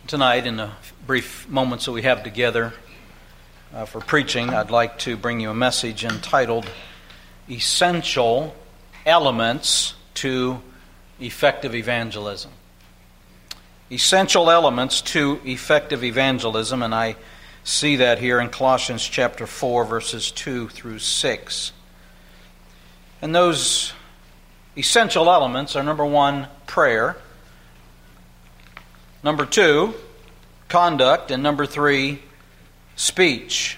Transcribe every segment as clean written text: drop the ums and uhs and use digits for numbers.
Tonight, in the brief moments that we have together for preaching, I'd like to bring you a message entitled Essential Elements to Effective Evangelism. Essential elements to effective evangelism, and I see that here in Colossians chapter 4, verses 2 through 6. And those essential elements are, number one, prayer. Number two, conduct. And number three, speech.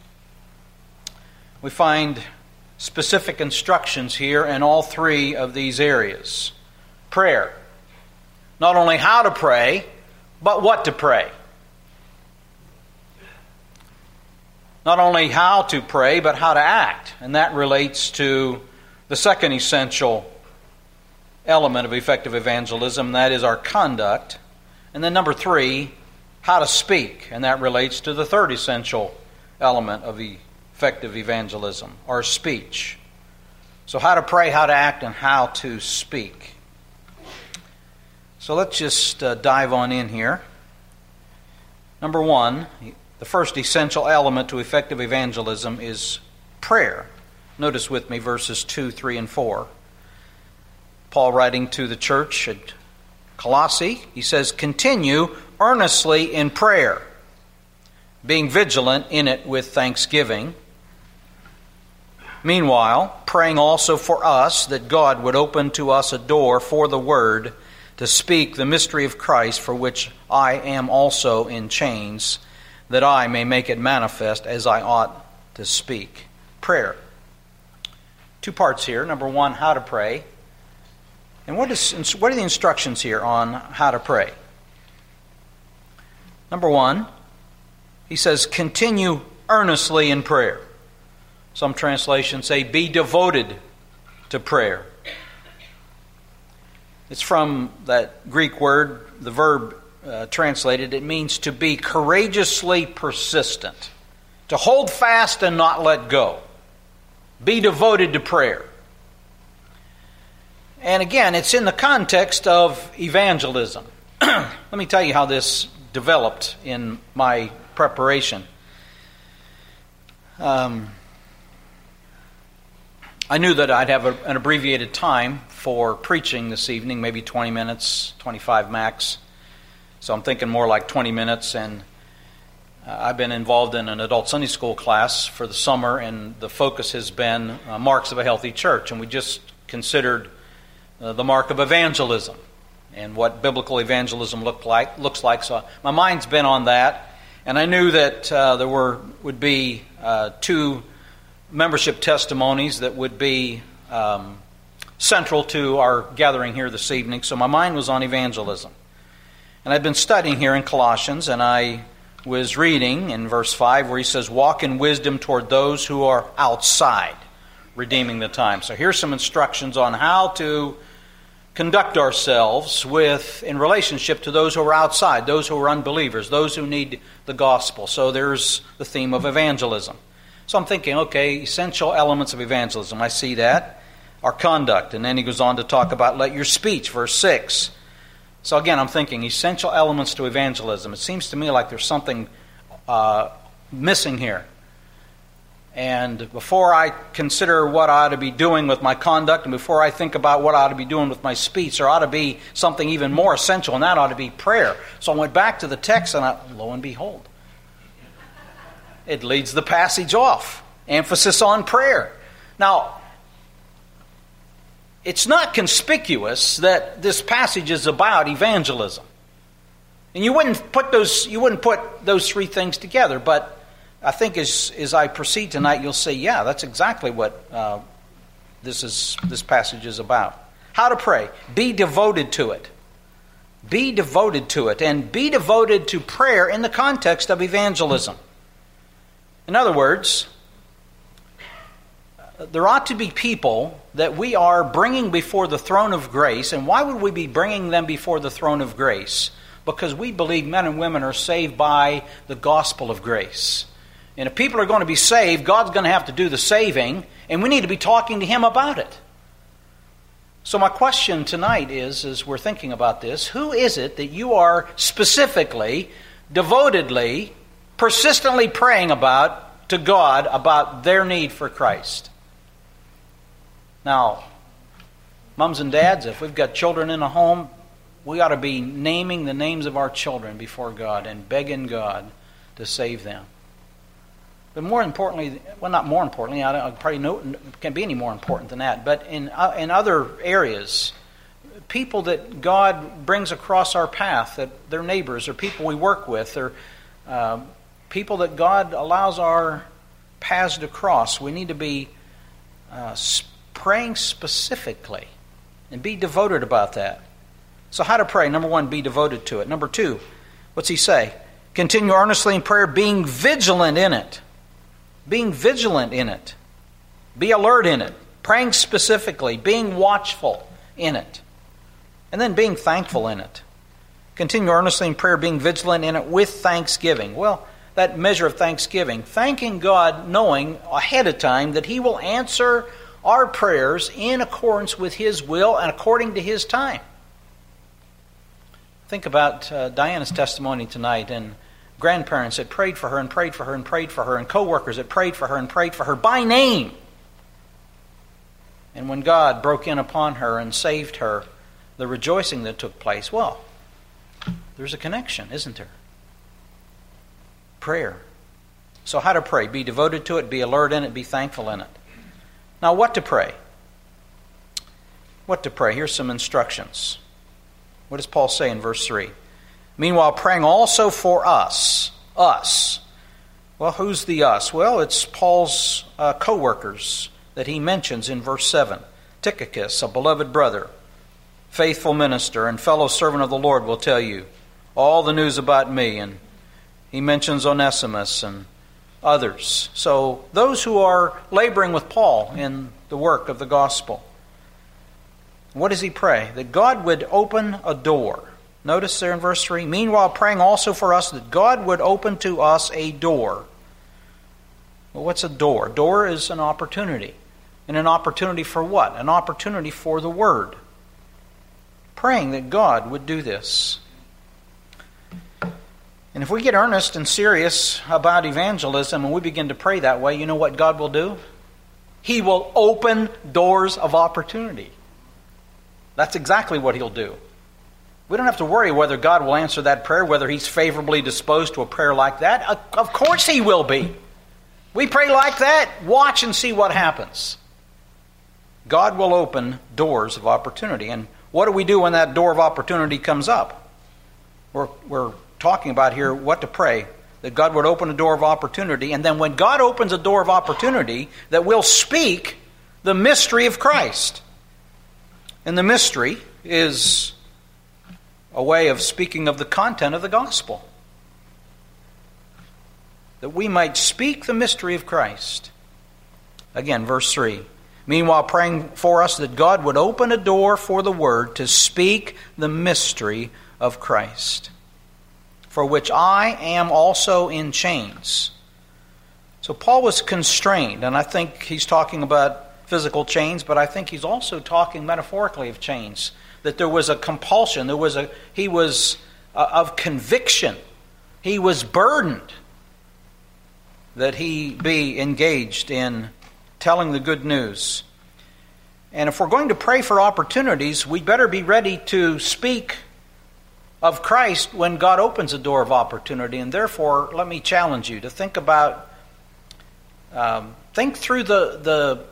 We find specific instructions here in all three of these areas. Prayer. Not only how to pray, but what to pray. Not only how to pray, but how to act. And that relates to the second essential element of effective evangelism, and that is our conduct. And then number three, how to speak. And that relates to the third essential element of effective evangelism, our speech. So how to pray, how to act, and how to speak. So let's just dive on in here. Number one, the first essential element to effective evangelism is prayer. Notice with me verses 2, 3, and 4. Paul writing to the church at Colossae, he says, "Continue earnestly in prayer, being vigilant in it with thanksgiving. Meanwhile, praying also for us that God would open to us a door for the word to speak the mystery of Christ, for which I am also in chains, that I may make it manifest as I ought to speak." Prayer. Two parts here. Number one, how to pray. And what are the instructions here on how to pray? Number one, he says, continue earnestly in prayer. Some translations say, be devoted to prayer. It's from that Greek word, the verb translated, it means to be courageously persistent, to hold fast and not let go. Be devoted to prayer. And again, it's in the context of evangelism. Let me tell you how this developed in my preparation. I knew that I'd have an abbreviated time for preaching this evening, maybe 20 minutes, 25 max. So I'm thinking more like 20 minutes, and I've been involved in an adult Sunday school class for the summer, and the focus has been marks of a healthy church, and we just considered the mark of evangelism and what biblical evangelism looks like. So my mind's been on that, and I knew that there would be two membership testimonies that would be central to our gathering here this evening. So my mind was on evangelism. And I've been studying here in Colossians, and I was reading in verse 5 where he says, "Walk in wisdom toward those who are outside, redeeming the time." So here's some instructions on how to conduct ourselves in relationship to those who are outside, those who are unbelievers, those who need the gospel. So there's the theme of evangelism. So I'm thinking, okay, essential elements of evangelism. I see that. Our conduct. And then he goes on to talk about let your speech, verse 6. So again, I'm thinking essential elements to evangelism. It seems to me like there's something missing here. And before I consider what I ought to be doing with my conduct, and before I think about what I ought to be doing with my speech, there ought to be something even more essential, and that ought to be prayer. So I went back to the text, and lo and behold, it leads the passage off. Emphasis on prayer. Now, it's not conspicuous that this passage is about evangelism. And you wouldn't put those three things together, but I think as I proceed tonight, you'll say, yeah, that's exactly what this passage is about. How to pray. Be devoted to it. Be devoted to it. And be devoted to prayer in the context of evangelism. In other words, there ought to be people that we are bringing before the throne of grace. And why would we be bringing them before the throne of grace? Because we believe men and women are saved by the gospel of grace. And if people are going to be saved, God's going to have to do the saving, and we need to be talking to Him about it. So my question tonight is, as we're thinking about this, who is it that you are specifically, devotedly, persistently praying about to God about their need for Christ? Now, mums and dads, if we've got children in a home, we ought to be naming the names of our children before God and begging God to save them. But more importantly, well, not more importantly, I probably know can't be any more important than that. But in other areas, people that God brings across our path, that they're neighbors or people we work with, or people that God allows our paths to cross, we need to be praying specifically and be devoted about that. So how to pray? Number one, be devoted to it. Number two, what's he say? Continue earnestly in prayer, being vigilant in it. Being vigilant in it. Be alert in it. Praying specifically. Being watchful in it. And then being thankful in it. Continue earnestly in prayer, being vigilant in it with thanksgiving. Well, that measure of thanksgiving. Thanking God, knowing ahead of time that He will answer our prayers in accordance with His will and according to His time. Think about Diana's testimony tonight, and grandparents that prayed for her and prayed for her and prayed for her, and co-workers that prayed for her and prayed for her by name. And when God broke in upon her and saved her, the rejoicing that took place, well, there's a connection, isn't there? Prayer. So how to pray? Be devoted to it, be alert in it, be thankful in it. Now, what to pray? What to pray? Here's some instructions. What does Paul say in verse 3? Meanwhile, praying also for us. Us. Well, who's the us? Well, it's Paul's co-workers that he mentions in verse 7. Tychicus, a beloved brother, faithful minister, and fellow servant of the Lord, will tell you all the news about me. And he mentions Onesimus and others. So those who are laboring with Paul in the work of the gospel. What does he pray? That God would open a door. Notice there in verse 3, meanwhile praying also for us that God would open to us a door. Well, what's a door? A door is an opportunity. And an opportunity for what? An opportunity for the Word. Praying that God would do this. And if we get earnest and serious about evangelism and we begin to pray that way, you know what God will do? He will open doors of opportunity. That's exactly what He'll do. We don't have to worry whether God will answer that prayer, whether He's favorably disposed to a prayer like that. Of course He will be. We pray like that, watch and see what happens. God will open doors of opportunity. And what do we do when that door of opportunity comes up? We're talking about here what to pray, that God would open a door of opportunity. And then when God opens a door of opportunity, that we'll speak the mystery of Christ. And the mystery is a way of speaking of the content of the gospel. That we might speak the mystery of Christ. Again, verse 3. Meanwhile, praying for us that God would open a door for the Word to speak the mystery of Christ, for which I am also in chains. So Paul was constrained, and I think he's talking about physical chains, but I think he's also talking metaphorically of chains. That there was a compulsion, he was of conviction. He was burdened that he be engaged in telling the good news. And if we're going to pray for opportunities, we better be ready to speak of Christ when God opens a door of opportunity. And therefore, let me challenge you to think about, think through the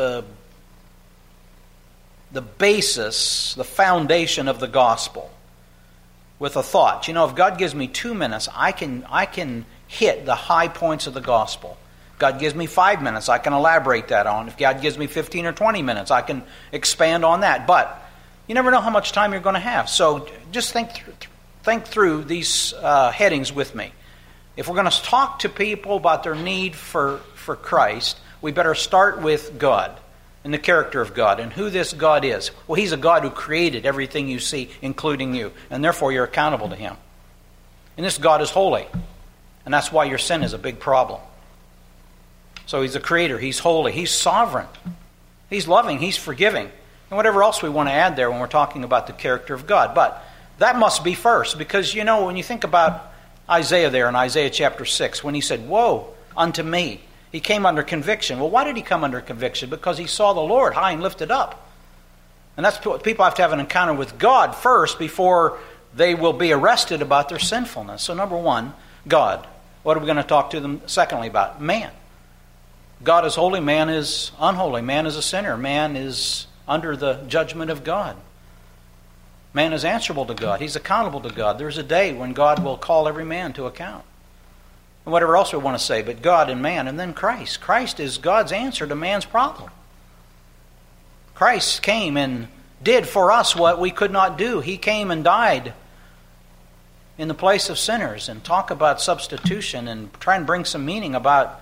basis, the foundation of the gospel with a thought. You know, if God gives me 2 minutes, I can hit the high points of the gospel. If God gives me 5 minutes, I can elaborate that on. If God gives me 15 or 20 minutes, I can expand on that. But you never know how much time you're going to have. So just think through these headings with me. If we're going to talk to people about their need for Christ, we better start with God and the character of God and who this God is. Well, He's a God who created everything you see, including you, and therefore you're accountable to Him. And this God is holy, and that's why your sin is a big problem. So He's a creator, He's holy, He's sovereign, He's loving, He's forgiving. and whatever else we want to add there when we're talking about the character of God. But that must be first, because, when you think about Isaiah there in Isaiah chapter 6, when he said, "Woe unto me," he came under conviction. Well, why did he come under conviction? Because he saw the Lord high and lifted up. And that's what people have to have an encounter with God first before they will be arrested about their sinfulness. So number one, God. What are we going to talk to them secondly about? Man. God is holy, man is unholy. Man is a sinner. Man is under the judgment of God. Man is answerable to God. He's accountable to God. There's a day when God will call every man to account. And whatever else we want to say, but God and man, and then Christ. Christ is God's answer to man's problem. Christ came and did for us what we could not do. He came and died in the place of sinners. And talk about substitution and try and bring some meaning about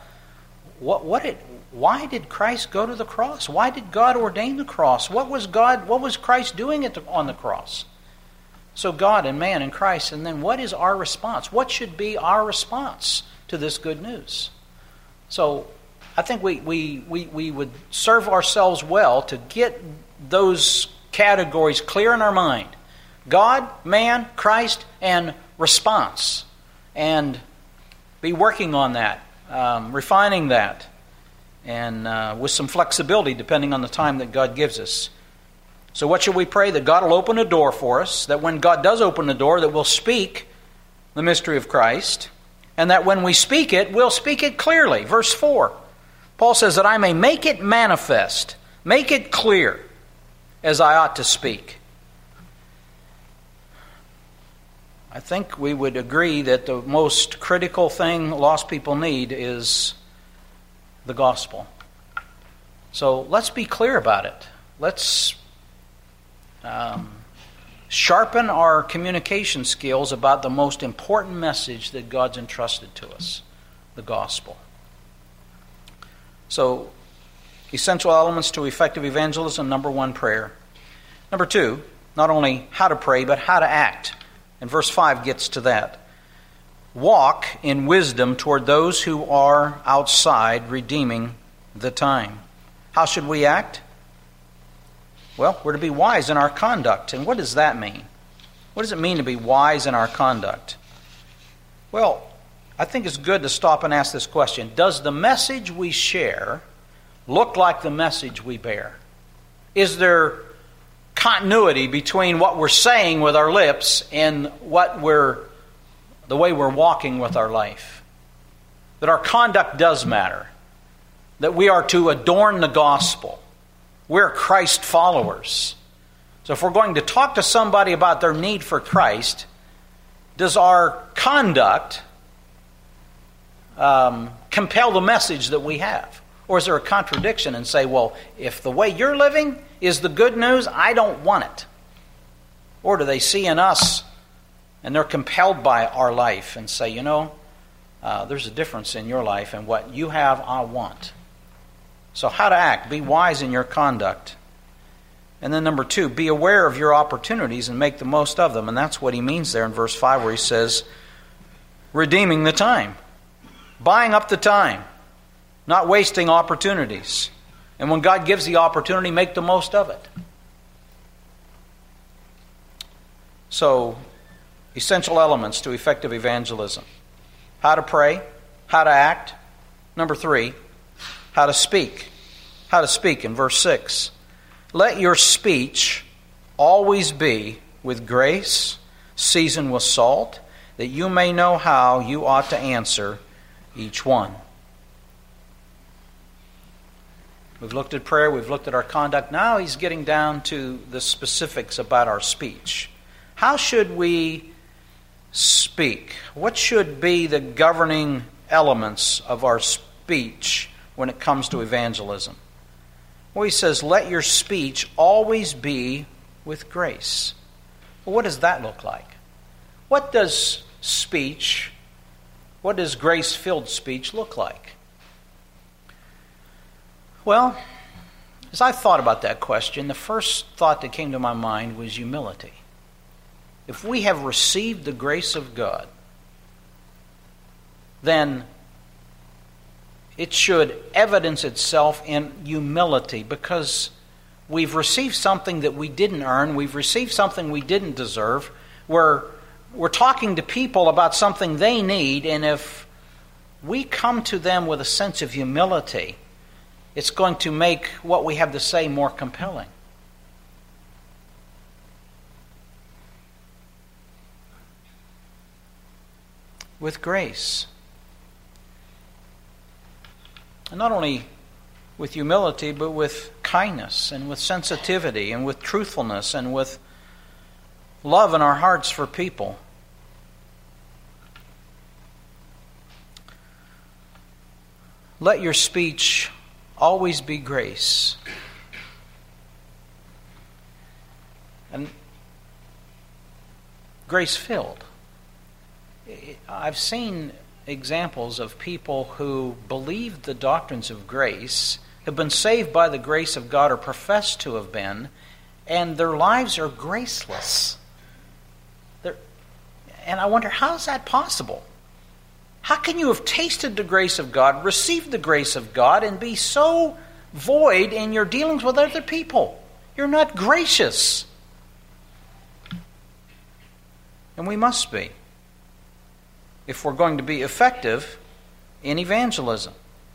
why did Christ go to the cross? Why did God ordain the cross? What was Christ doing on the cross? So God and man and Christ, and then what is our response? What should be our response to this good news? So I think we would serve ourselves well to get those categories clear in our mind. God, man, Christ, and response. And be working on that, refining that, and with some flexibility depending on the time that God gives us. So what should we pray? That God will open a door for us, that when God does open the door, that we'll speak the mystery of Christ, and that when we speak it, we'll speak it clearly. Verse 4, Paul says that I may make it manifest, make it clear, as I ought to speak. I think we would agree that the most critical thing lost people need is the gospel. So let's be clear about it. Let's sharpen our communication skills about the most important message that God's entrusted to us, the gospel. So, essential elements to effective evangelism. Number one, prayer. Number two, not only how to pray, but how to act. And verse 5 gets to that. Walk in wisdom toward those who are outside, redeeming the time. How should we act? Well, we're to be wise in our conduct. And what does that mean? What does it mean to be wise in our conduct? Well, I think it's good to stop and ask this question. Does the message we share look like the message we bear? Is there continuity between what we're saying with our lips and the way we're walking with our life? That our conduct does matter. That we are to adorn the gospel. We're Christ followers. So if we're going to talk to somebody about their need for Christ, does our conduct compel the message that we have? Or is there a contradiction and say, well, if the way you're living is the good news, I don't want it? Or do they see in us and they're compelled by our life and say, there's a difference in your life, and what you have, I want. So how to act. Be wise in your conduct. And then number two, be aware of your opportunities and make the most of them. And that's what he means there in verse 5 where he says, redeeming the time. Buying up the time. Not wasting opportunities. And when God gives the opportunity, make the most of it. So, essential elements to effective evangelism. How to pray. How to act. Number 3, how to speak. How to speak in verse 6. Let your speech always be with grace, seasoned with salt, that you may know how you ought to answer each one. We've looked at prayer, we've looked at our conduct. Now he's getting down to the specifics about our speech. How should we speak? What should be the governing elements of our speech when it comes to evangelism? Well, he says, let your speech always be with grace. Well, what does that look like? What does grace-filled speech look like? Well, as I thought about that question, the first thought that came to my mind was humility. If we have received the grace of God, then it should evidence itself in humility, because we've received something that we didn't earn, we've received something we didn't deserve, we're talking to people about something they need, and if we come to them with a sense of humility, it's going to make what we have to say more compelling. With grace. And not only with humility, but with kindness and with sensitivity and with truthfulness and with love in our hearts for people. Let your speech always be grace. And grace-filled. I've seen examples of people who believed the doctrines of grace, have been saved by the grace of God or profess to have been, and their lives are graceless. And I wonder, how is that possible? How can you have tasted the grace of God, received the grace of God, and be so void in your dealings with other people? You're not gracious. And we must be, if we're going to be effective in evangelism.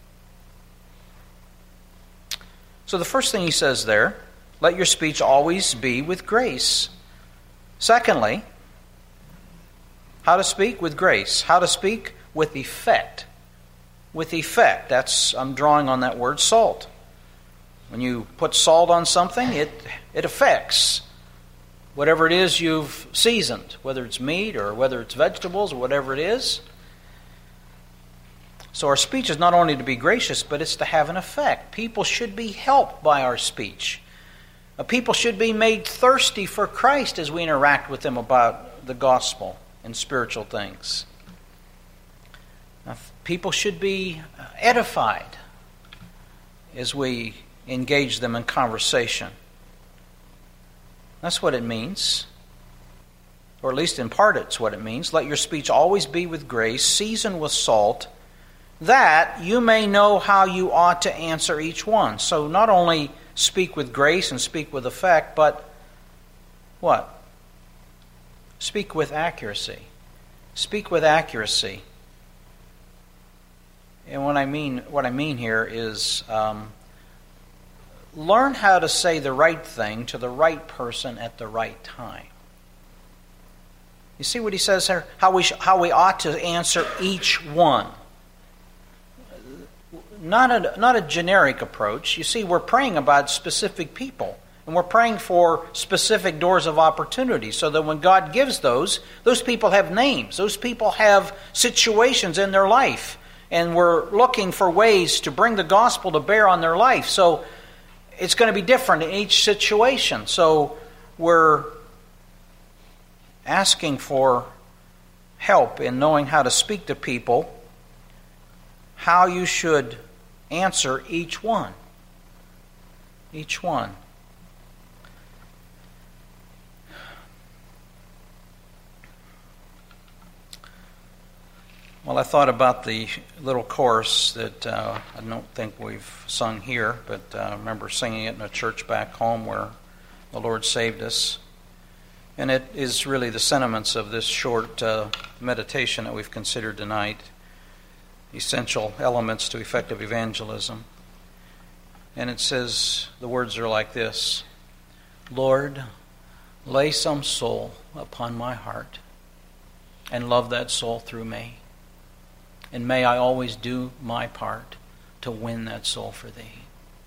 So the first thing he says there, let your speech always be with grace. Secondly, how to speak with grace. How to speak with effect. With effect. I'm drawing on that word salt. When you put salt on something, it affects whatever it is you've seasoned, whether it's meat or whether it's vegetables or whatever it is. So our speech is not only to be gracious, but it's to have an effect. People should be helped by our speech. People should be made thirsty for Christ as we interact with them about the gospel and spiritual things. People should be edified as we engage them in conversation. That's what it means. Or at least in part it's what it means. Let your speech always be with grace, seasoned with salt, that you may know how you ought to answer each one. So not only speak with grace and speak with effect, but what? Speak with accuracy. Speak with accuracy. And what I mean here is learn how to say the right thing to the right person at the right time. You see what he says here? How we ought to answer each one. Not a generic approach. You see, we're praying about specific people. And we're praying for specific doors of opportunity so that when God gives those people have names. Those people have situations in their life. And we're looking for ways to bring the gospel to bear on their life. So it's going to be different in each situation. So we're asking for help in knowing how to speak to people, how you should answer each one. Each one. Well, I thought about the little chorus that I don't think we've sung here, but I remember singing it in a church back home where the Lord saved us. And it is really the sentiments of this short meditation that we've considered tonight, essential elements to effective evangelism. And it says, the words are like this: Lord, lay some soul upon my heart and love that soul through me. And may I always do my part to win that soul for thee.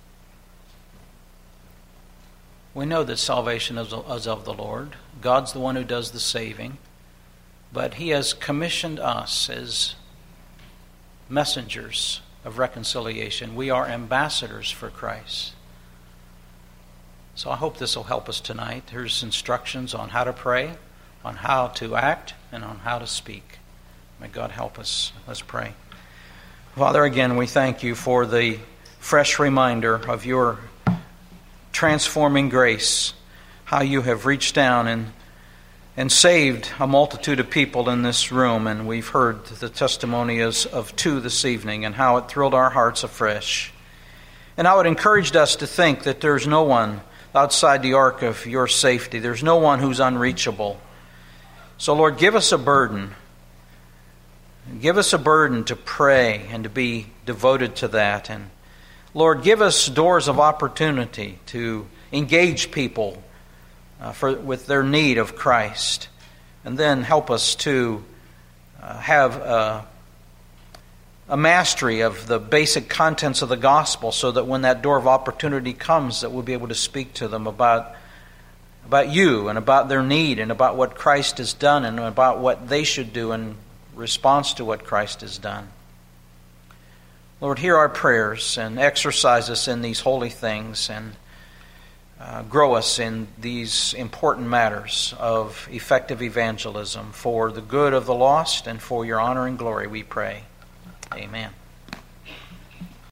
We know that salvation is of the Lord. God's the one who does the saving. But he has commissioned us as messengers of reconciliation. We are ambassadors for Christ. So I hope this will help us tonight. Here's instructions on how to pray, on how to act, and on how to speak. May God help us. Let's pray. Father, again, we thank you for the fresh reminder of your transforming grace, how you have reached down and saved a multitude of people in this room. And we've heard the testimony of two this evening and how it thrilled our hearts afresh. And how it encouraged us to think that there's no one outside the ark of your safety. There's no one who's unreachable. So, Lord, give us a burden. Give us a burden to pray and to be devoted to that. And, Lord, give us doors of opportunity to engage people with their need of Christ. And then help us to have a mastery of the basic contents of the gospel, so that when that door of opportunity comes, that we'll be able to speak to them about you and about their need and about what Christ has done and about what they should do in response to what Christ has done. Lord, hear our prayers and exercise us in these holy things, and grow us in these important matters of effective evangelism for the good of the lost and for your honor and glory, we pray. Amen.